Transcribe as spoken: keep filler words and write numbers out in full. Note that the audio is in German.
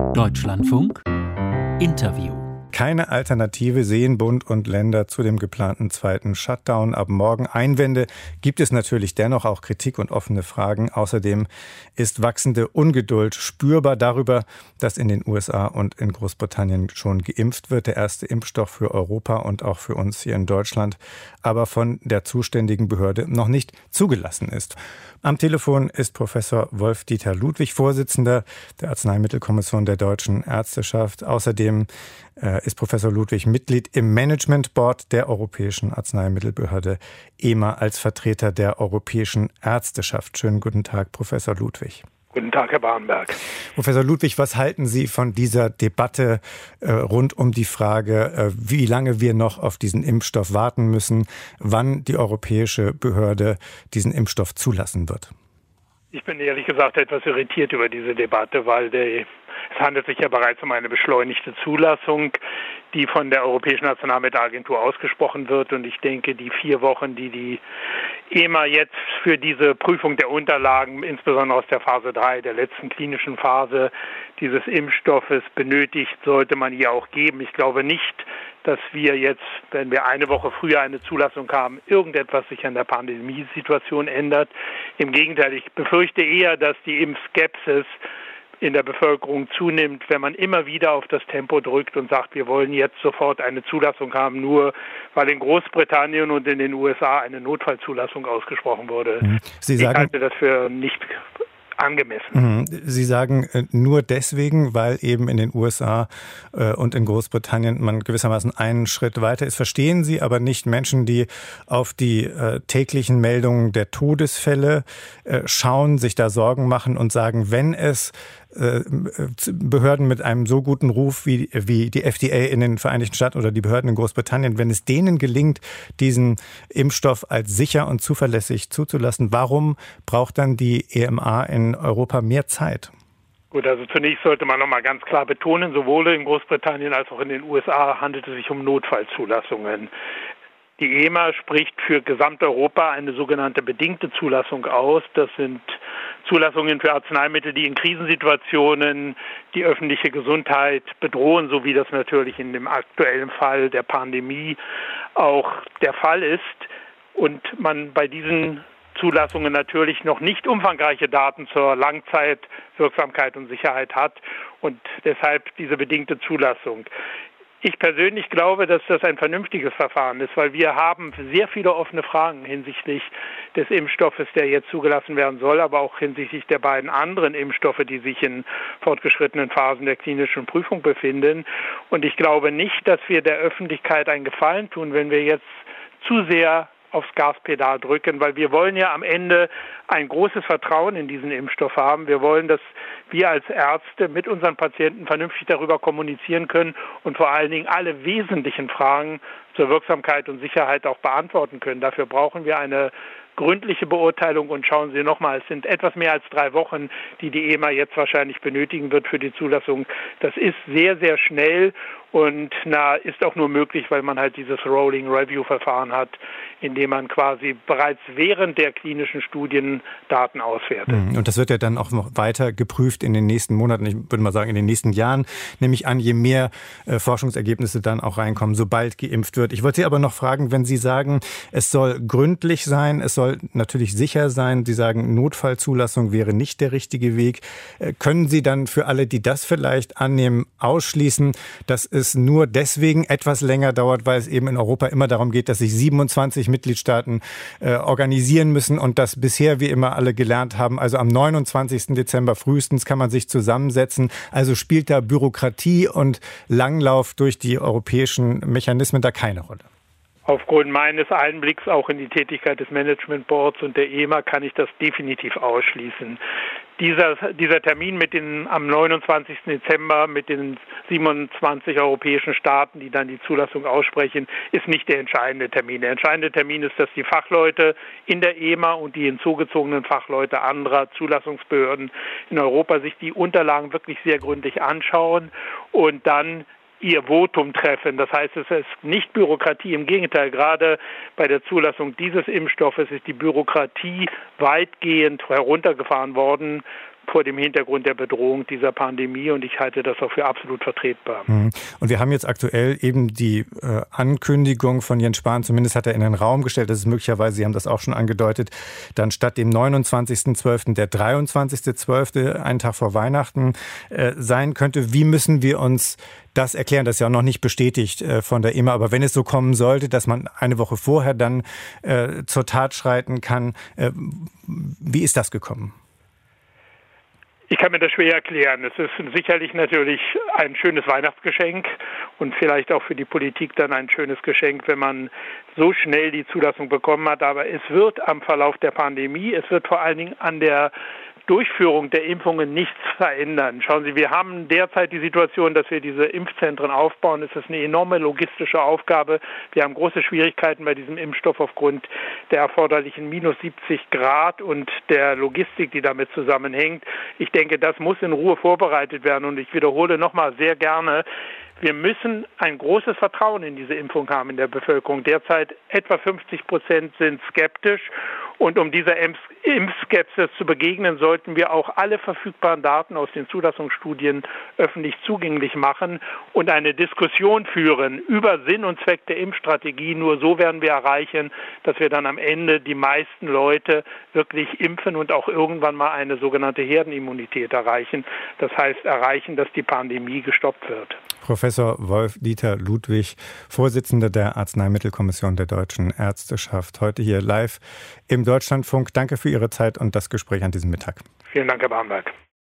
Deutschlandfunk Interview. Keine Alternative sehen Bund und Länder zu dem geplanten zweiten Shutdown ab morgen. Einwände gibt es natürlich dennoch, auch Kritik und offene Fragen. Außerdem ist wachsende Ungeduld spürbar darüber, dass in den U S A und in Großbritannien schon geimpft wird. Der erste Impfstoff für Europa und auch für uns hier in Deutschland, aber von der zuständigen Behörde noch nicht zugelassen ist. Am Telefon ist Professor Wolf-Dieter Ludwig, Vorsitzender der Arzneimittelkommission der Deutschen Ärzteschaft. Außerdem äh, ist Professor Ludwig Mitglied im Management Board der Europäischen Arzneimittelbehörde E M A als Vertreter der Europäischen Ärzteschaft. Schönen guten Tag, Professor Ludwig. Guten Tag, Herr Barenberg. Professor Ludwig, was halten Sie von dieser Debatte äh, rund um die Frage, äh, wie lange wir noch auf diesen Impfstoff warten müssen, wann die europäische Behörde diesen Impfstoff zulassen wird? Ich bin ehrlich gesagt etwas irritiert über diese Debatte, weil der, es handelt sich ja bereits um eine beschleunigte Zulassung, die von der Europäischen Arzneimittelagentur ausgesprochen wird. Und ich denke, die vier Wochen, die die E M A jetzt für diese Prüfung der Unterlagen, insbesondere aus der Phase drei, der letzten klinischen Phase dieses Impfstoffes benötigt, sollte man ihr auch geben. Ich glaube nicht, dass wir jetzt, wenn wir eine Woche früher eine Zulassung haben, irgendetwas sich an der Pandemiesituation ändert. Im Gegenteil, ich befürchte eher, dass die Impfskepsis in der Bevölkerung zunimmt, wenn man immer wieder auf das Tempo drückt und sagt, wir wollen jetzt sofort eine Zulassung haben, nur weil in Großbritannien und in den U S A eine Notfallzulassung ausgesprochen wurde. Sie sagen, ich halte das für nicht angemessen. Sie sagen nur deswegen, weil eben in den U S A und in Großbritannien man gewissermaßen einen Schritt weiter ist. Verstehen Sie aber nicht Menschen, die auf die täglichen Meldungen der Todesfälle schauen, sich da Sorgen machen und sagen, wenn es Behörden mit einem so guten Ruf wie, wie die F D A in den Vereinigten Staaten oder die Behörden in Großbritannien, wenn es denen gelingt, diesen Impfstoff als sicher und zuverlässig zuzulassen, warum braucht dann die E M A in Europa mehr Zeit? Gut, also zunächst sollte man noch mal ganz klar betonen, sowohl in Großbritannien als auch in den U S A handelt es sich um Notfallzulassungen. Die E M A spricht für Gesamteuropa eine sogenannte bedingte Zulassung aus. Das sind Zulassungen für Arzneimittel, die in Krisensituationen die öffentliche Gesundheit bedrohen, so wie das natürlich in dem aktuellen Fall der Pandemie auch der Fall ist. Und man bei diesen Zulassungen natürlich noch nicht umfangreiche Daten zur Langzeitwirksamkeit und Sicherheit hat und deshalb diese bedingte Zulassung. Ich persönlich glaube, dass das ein vernünftiges Verfahren ist, weil wir haben sehr viele offene Fragen hinsichtlich des Impfstoffes, der jetzt zugelassen werden soll, aber auch hinsichtlich der beiden anderen Impfstoffe, die sich in fortgeschrittenen Phasen der klinischen Prüfung befinden. Und ich glaube nicht, dass wir der Öffentlichkeit einen Gefallen tun, wenn wir jetzt zu sehr aufs Gaspedal drücken, weil wir wollen ja am Ende ein großes Vertrauen in diesen Impfstoff haben. Wir wollen, dass wir als Ärzte mit unseren Patienten vernünftig darüber kommunizieren können und vor allen Dingen alle wesentlichen Fragen zur Wirksamkeit und Sicherheit auch beantworten können. Dafür brauchen wir eine gründliche Beurteilung und schauen Sie nochmal, es sind etwas mehr als drei Wochen, die die E M A jetzt wahrscheinlich benötigen wird für die Zulassung. Das ist sehr, sehr schnell und na, ist auch nur möglich, weil man halt dieses Rolling Review Verfahren hat, in dem man quasi bereits während der klinischen Studien Daten auswertet. Und das wird ja dann auch noch weiter geprüft in den nächsten Monaten, ich würde mal sagen in den nächsten Jahren, nämlich an, je mehr äh, Forschungsergebnisse dann auch reinkommen, sobald geimpft wird. Ich wollte Sie aber noch fragen, wenn Sie sagen, es soll gründlich sein, es soll natürlich sicher sein, Sie sagen, Notfallzulassung wäre nicht der richtige Weg. Äh, können Sie dann für alle, die das vielleicht annehmen, ausschließen, dass es nur deswegen etwas länger dauert, weil es eben in Europa immer darum geht, dass sich siebenundzwanzig Mitgliedstaaten äh, organisieren müssen und das bisher, wie immer alle gelernt haben, also am neunundzwanzigsten Dezember frühestens kann man sich zusammensetzen. Also spielt da Bürokratie und Langlauf durch die europäischen Mechanismen da keine Rolle? Aufgrund meines Einblicks auch in die Tätigkeit des Management Boards und der E M A kann ich das definitiv ausschließen. Dieser, dieser Termin mit den, am neunundzwanzigsten Dezember mit den siebenundzwanzig europäischen Staaten, die dann die Zulassung aussprechen, ist nicht der entscheidende Termin. Der entscheidende Termin ist, dass die Fachleute in der E M A und die hinzugezogenen Fachleute anderer Zulassungsbehörden in Europa sich die Unterlagen wirklich sehr gründlich anschauen und dann ihr Votum treffen. Das heißt, es ist nicht Bürokratie. Im Gegenteil, gerade bei der Zulassung dieses Impfstoffes ist die Bürokratie weitgehend heruntergefahren worden vor dem Hintergrund der Bedrohung dieser Pandemie, und ich halte das auch für absolut vertretbar. Und wir haben jetzt aktuell eben die äh, Ankündigung von Jens Spahn, zumindest hat er in den Raum gestellt, dass es möglicherweise, Sie haben das auch schon angedeutet, dann statt dem neunundzwanzigsten zwölften der dreiundzwanzigsten zwölfte, einen Tag vor Weihnachten, äh, sein könnte. Wie müssen wir uns das erklären? Das ist ja auch noch nicht bestätigt äh, von der E M A, aber wenn es so kommen sollte, dass man eine Woche vorher dann äh, zur Tat schreiten kann, äh, wie ist das gekommen? Ich kann mir das schwer erklären. Es ist sicherlich natürlich ein schönes Weihnachtsgeschenk und vielleicht auch für die Politik dann ein schönes Geschenk, wenn man so schnell die Zulassung bekommen hat. Aber es wird am Verlauf der Pandemie, es wird vor allen Dingen an der Durchführung der Impfungen nichts verändern. Schauen Sie, wir haben derzeit die Situation, dass wir diese Impfzentren aufbauen. Es ist eine enorme logistische Aufgabe. Wir haben große Schwierigkeiten bei diesem Impfstoff aufgrund der erforderlichen minus siebzig Grad und der Logistik, die damit zusammenhängt. Ich denke, das muss in Ruhe vorbereitet werden, und ich wiederhole nochmal sehr gerne, wir müssen ein großes Vertrauen in diese Impfung haben in der Bevölkerung. Derzeit etwa fünfzig Prozent sind skeptisch, und um dieser Impfskepsis zu begegnen, sollten wir auch alle verfügbaren Daten aus den Zulassungsstudien öffentlich zugänglich machen und eine Diskussion führen über Sinn und Zweck der Impfstrategie. Nur so werden wir erreichen, dass wir dann am Ende die meisten Leute wirklich impfen und auch irgendwann mal eine sogenannte Herdenimmunität erreichen. Das heißt, erreichen, dass die Pandemie gestoppt wird. Professor Wolf-Dieter Ludwig, Vorsitzender der Arzneimittelkommission der Deutschen Ärzteschaft, heute hier live im Deutschlandfunk. Danke für Ihre Zeit und das Gespräch an diesem Mittag. Vielen Dank, Herr Bamberg.